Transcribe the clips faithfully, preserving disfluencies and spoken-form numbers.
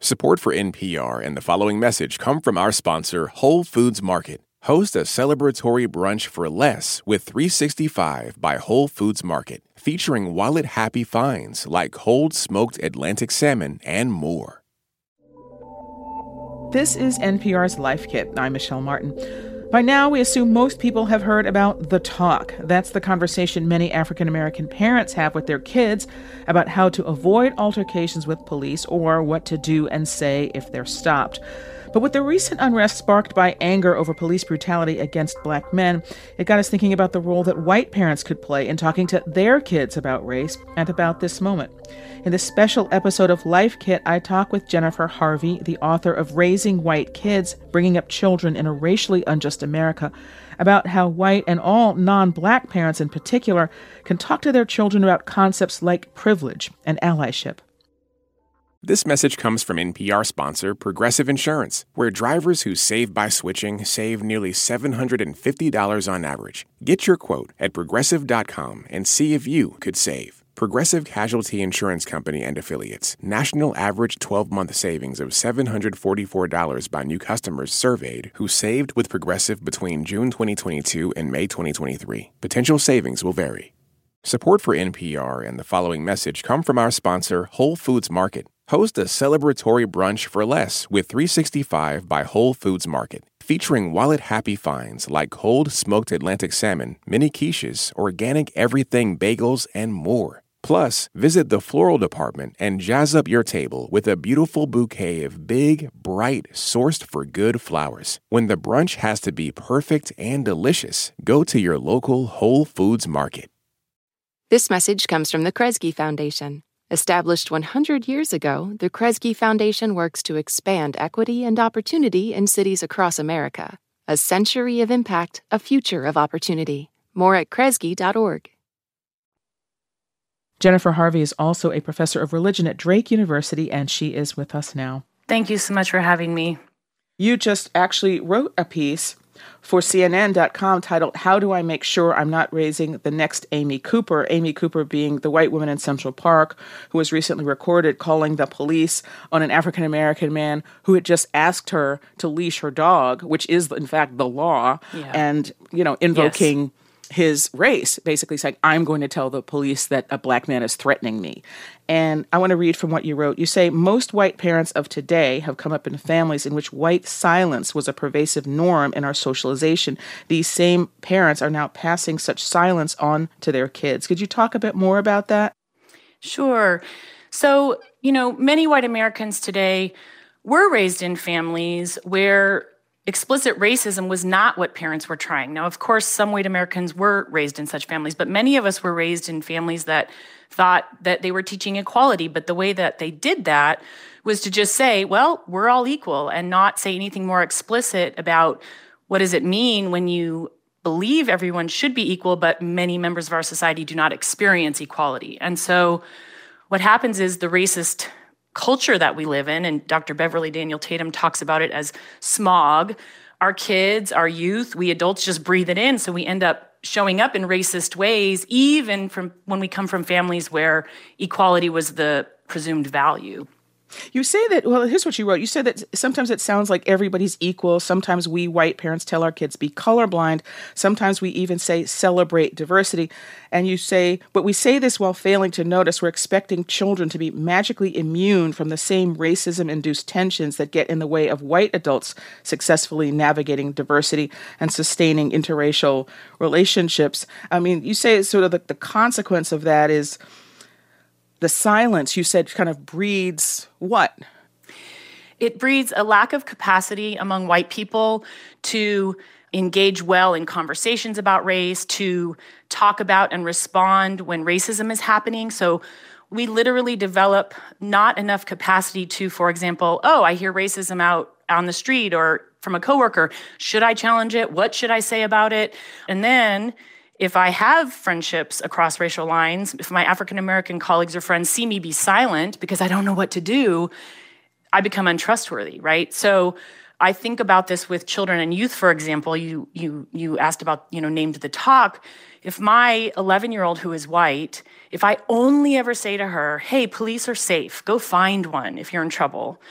Support for N P R and the following message come from our sponsor, Whole Foods Market. Host a celebratory brunch for less with three sixty-five by Whole Foods Market, featuring wallet-happy finds like cold smoked Atlantic salmon and more. This is N P R's Life Kit. I'm Michelle Martin. By now, we assume most people have heard about The Talk. That's the conversation many African-American parents have with their kids about how to avoid altercations with police or what to do and say if they're stopped. But with the recent unrest sparked by anger over police brutality against black men, it got us thinking about the role that white parents could play in talking to their kids about race and about this moment. In this special episode of Life Kit, I talk with Jennifer Harvey, the author of Raising White Kids, Bringing Up Children in a Racially Unjust America, about how white and all non-black parents in particular can talk to their children about concepts like privilege and allyship. This message comes from N P R sponsor Progressive Insurance, where drivers who save by switching save nearly seven hundred fifty dollars on average. Get your quote at progressive dot com and see if you could save. Progressive Casualty Insurance Company and Affiliates. National average twelve-month savings of seven hundred forty-four dollars by new customers surveyed who saved with Progressive between June twenty twenty-two and May twenty twenty-three. Potential savings will vary. Support for N P R and the following message come from our sponsor, Whole Foods Market. Host a celebratory brunch for less with three sixty-five by Whole Foods Market, featuring wallet-happy finds like cold smoked Atlantic salmon, mini quiches, organic everything bagels, and more. Plus, visit the floral department and jazz up your table with a beautiful bouquet of big, bright, sourced-for-good flowers. When the brunch has to be perfect and delicious, go to your local Whole Foods Market. This message comes from the Kresge Foundation. Established one hundred years ago, the Kresge Foundation works to expand equity and opportunity in cities across America. A century of impact, a future of opportunity. More at kresge dot org. Jennifer Harvey is also a professor of religion at Drake University, and she is with us now. Thank you so much for having me. You just actually wrote a piece for C N N dot com titled, "How Do I Make Sure I'm Not Raising the Next Amy Cooper?" Amy Cooper being the white woman in Central Park who was recently recorded calling the police on an African-American man who had just asked her to leash her dog, which is, in fact, the law, yeah. and, you know, invoking yes. his race, basically saying, I'm going to tell the police that a black man is threatening me. And I want to read from what you wrote. You say, most white parents of today have come up in families in which white silence was a pervasive norm in our socialization. These same parents are now passing such silence on to their kids. Could you talk a bit more about that? Sure. So, you know, many white Americans today were raised in families where explicit racism was not what parents were trying. Now, of course, some white Americans were raised in such families, but many of us were raised in families that thought that they were teaching equality. But the way that they did that was to just say, well, we're all equal, and not say anything more explicit about what does it mean when you believe everyone should be equal, but many members of our society do not experience equality. And so what happens is the racist culture that we live in, and Doctor Beverly Daniel Tatum talks about it as smog. Our kids, our youth, we adults just breathe it in, so we end up showing up in racist ways, even from when we come from families where equality was the presumed value. You say that, well, here's what you wrote. You said that sometimes it sounds like everybody's equal. Sometimes we white parents tell our kids be colorblind. Sometimes we even say celebrate diversity. And you say, but we say this while failing to notice we're expecting children to be magically immune from the same racism-induced tensions that get in the way of white adults successfully navigating diversity and sustaining interracial relationships. I mean, you say sort of the, the consequence of that is the silence, you said, kind of breeds what? It breeds a lack of capacity among white people to engage well in conversations about race, to talk about and respond when racism is happening. So we literally develop not enough capacity to, for example, oh, I hear racism out on the street or from a coworker. Should I challenge it? What should I say about it? And then if I have friendships across racial lines, if my African-American colleagues or friends see me be silent because I don't know what to do, I become untrustworthy, right? So I think about this with children and youth, for example. You you you asked about, you know, named The Talk. If my eleven-year-old who is white, if I only ever say to her, hey, police are safe, go find one if you're in trouble,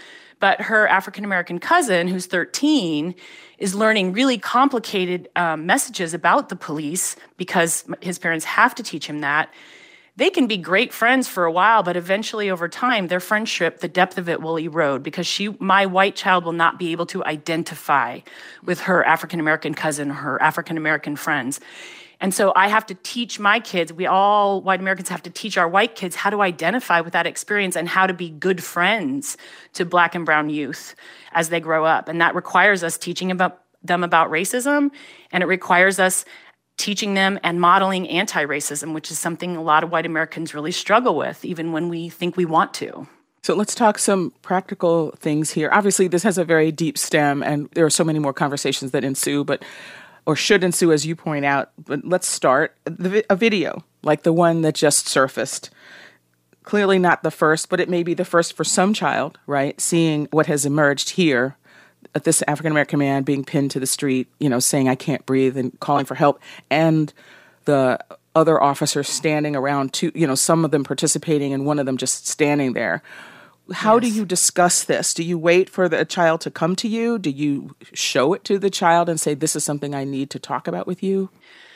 But her African-American cousin, who's thirteen, is learning really complicated um, messages about the police because his parents have to teach him that. They can be great friends for a while, but eventually over time, their friendship, the depth of it will erode because she, my white child will not be able to identify with her African-American cousin, her African-American friends. And so I have to teach my kids, we all white Americans have to teach our white kids how to identify with that experience and how to be good friends to Black and brown youth as they grow up. And that requires us teaching about them about racism, and it requires us teaching them and modeling anti-racism, which is something a lot of white Americans really struggle with, even when we think we want to. So let's talk some practical things here. Obviously, this has a very deep stem, and there are so many more conversations that ensue, but or should ensue, as you point out. But let's start the, a video like the one that just surfaced. Clearly not the first, but it may be the first for some child, right? Seeing what has emerged here, this African-American man being pinned to the street, you know, saying, I can't breathe and calling for help. And the other officers standing around, too, you know, some of them participating and one of them just standing there. How yes. do you discuss this? Do you wait for the child to come to you? Do you show it to the child and say, this is something I need to talk about with you?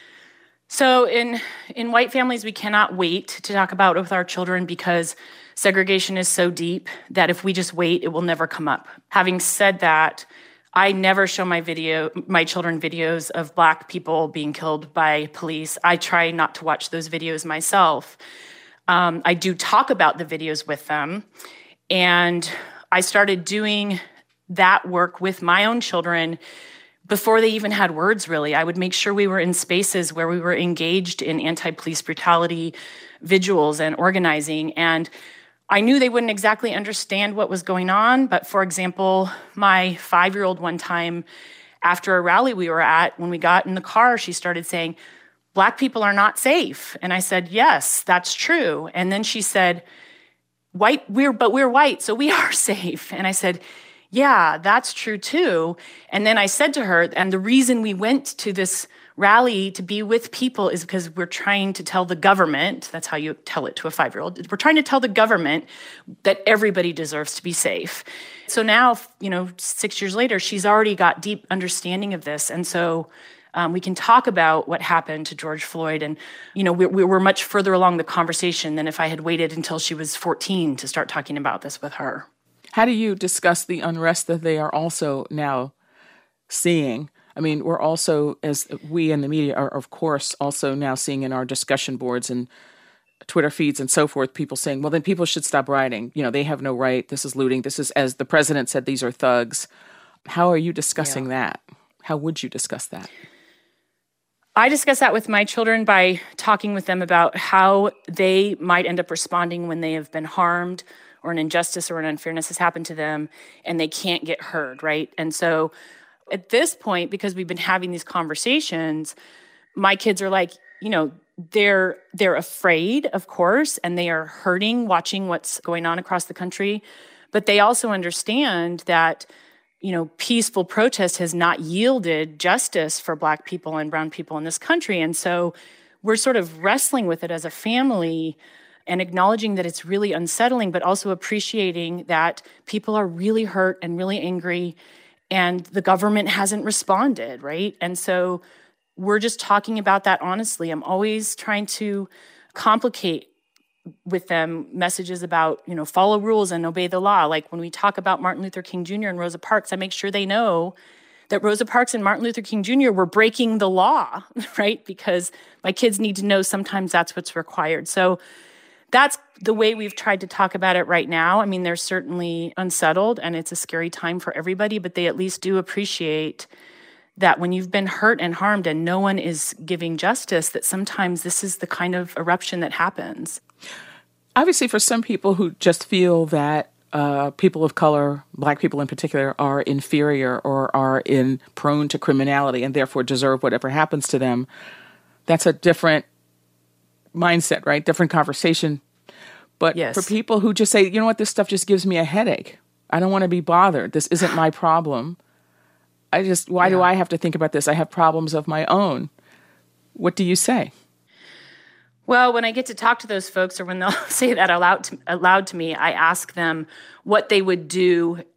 So in in white families, we cannot wait to talk about it with our children because segregation is so deep that if we just wait, it will never come up. Having said that, I never show my video, my children videos of Black people being killed by police. I try not to watch those videos myself. Um, I do talk about the videos with them. And I started doing that work with my own children before they even had words, really. I would make sure we were in spaces where we were engaged in anti-police brutality vigils and organizing. And I knew they wouldn't exactly understand what was going on. But for example, my five-year-old one time after a rally we were at, when we got in the car, she started saying, Black people are not safe. And I said, yes, that's true. And then she said, white, we're, but we're white, so we are safe. And I said, yeah, that's true too. And then I said to her, and the reason we went to this rally to be with people is because we're trying to tell the government, that's how you tell it to a five-year-old, we're trying to tell the government that everybody deserves to be safe. So now, you know, six years later, she's already got deep understanding of this. And so um, we can talk about what happened to George Floyd. And, you know, we, we were much further along the conversation than if I had waited until she was fourteen to start talking about this with her. How do you discuss the unrest that they are also now seeing? I mean, we're also, as we in the media are, of course, also now seeing in our discussion boards and Twitter feeds and so forth, people saying, well, then people should stop rioting. You know, they have no right. This is looting. This is, as the president said, these are thugs. How are you discussing yeah. that? How would you discuss that? I discuss that with my children by talking with them about how they might end up responding when they have been harmed or an injustice or an unfairness has happened to them and they can't get heard, right? And so at this point, because we've been having these conversations, my kids are like, you know, they're they're afraid, of course, and they are hurting watching what's going on across the country. But they also understand that, you know, peaceful protest has not yielded justice for Black people and brown people in this country. And so we're sort of wrestling with it as a family and acknowledging that it's really unsettling, but also appreciating that people are really hurt and really angry and the government hasn't responded, right? And so we're just talking about that honestly. I'm always trying to complicate with them messages about, you know, follow rules and obey the law. Like when we talk about Martin Luther King Junior and Rosa Parks, I make sure they know that Rosa Parks and Martin Luther King Junior were breaking the law, right? Because my kids need to know sometimes that's what's required. So that's the way we've tried to talk about it right now. I mean, they're certainly unsettled and it's a scary time for everybody, but they at least do appreciate that when you've been hurt and harmed and no one is giving justice, that sometimes this is the kind of eruption that happens. Obviously, for some people who just feel that uh, people of color, Black people in particular, are inferior or are in prone to criminality and therefore deserve whatever happens to them, that's a different mindset, right? Different conversation. But yes. For people who just say, you know what, this stuff just gives me a headache. I don't want to be bothered. This isn't my problem. I just, why yeah. do I have to think about this? I have problems of my own. What do you say? Well, when I get to talk to those folks or when they'll say that aloud to, aloud to me, I ask them what they would do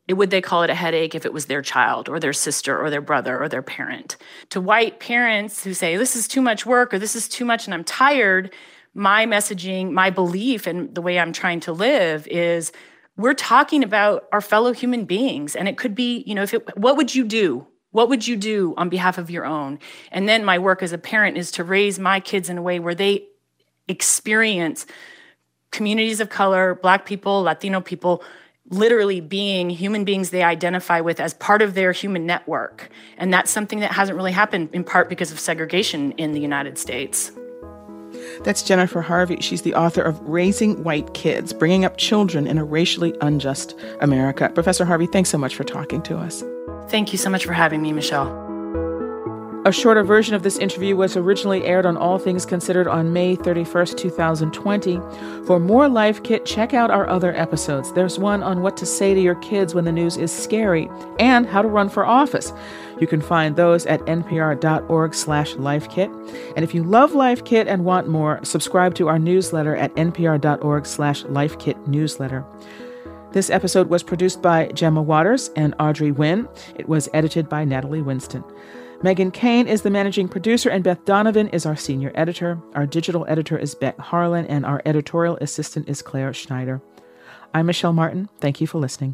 would they call it a headache if it was their child or their sister or their brother or their parent? To white parents who say, this is too much work or this is too much and I'm tired, my messaging, my belief and the way I'm trying to live is we're talking about our fellow human beings. And it could be, you know, if it, what would you do? What would you do on behalf of your own? And then my work as a parent is to raise my kids in a way where they experience communities of color, Black people, Latino people, literally being human beings they identify with as part of their human network. And that's something that hasn't really happened in part because of segregation in the United States. That's Jennifer Harvey. She's the author of Raising White Kids, Bringing Up Children in a Racially Unjust America. Professor Harvey, thanks so much for talking to us. Thank you so much for having me, Michelle. A shorter version of this interview was originally aired on All Things Considered on May thirty-first, twenty twenty. For more Life Kit, check out our other episodes. There's one on what to say to your kids when the news is scary and how to run for office. You can find those at npr.org slash lifekit. And if you love Life Kit and want more, subscribe to our newsletter at npr.org slash lifekit newsletter. This episode was produced by Gemma Waters and Audrey Nguyen. It was edited by Natalie Winston. Megan Kane is the managing producer, and Beth Donovan is our senior editor. Our digital editor is Beck Harlan, and our editorial assistant is Claire Schneider. I'm Michelle Martin. Thank you for listening.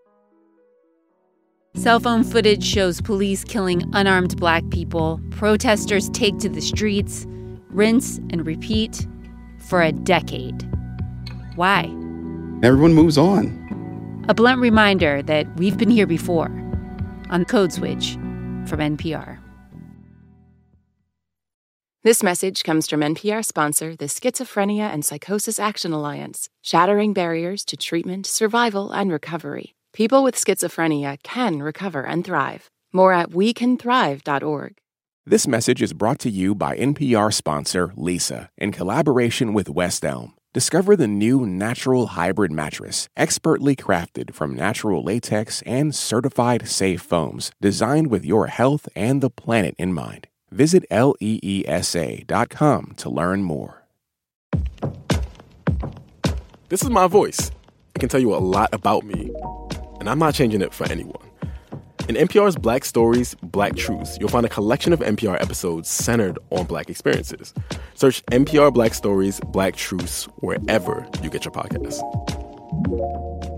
Cell phone footage shows police killing unarmed Black people. Protesters take to the streets, rinse and repeat for a decade. Why? Everyone moves on. A blunt reminder that we've been here before on Code Switch from N P R. This message comes from N P R sponsor, the Schizophrenia and Psychosis Action Alliance, shattering barriers to treatment, survival, and recovery. People with schizophrenia can recover and thrive. More at we can thrive dot org. This message is brought to you by N P R sponsor Leesa in collaboration with West Elm. Discover the new Natural Hybrid Mattress, expertly crafted from natural latex and certified safe foams, designed with your health and the planet in mind. Visit leesa dot com to learn more. This is my voice. It can tell you a lot about me, and I'm not changing it for anyone. In N P R's Black Stories, Black Truths, you'll find a collection of N P R episodes centered on Black experiences. Search N P R Black Stories, Black Truths wherever you get your podcasts.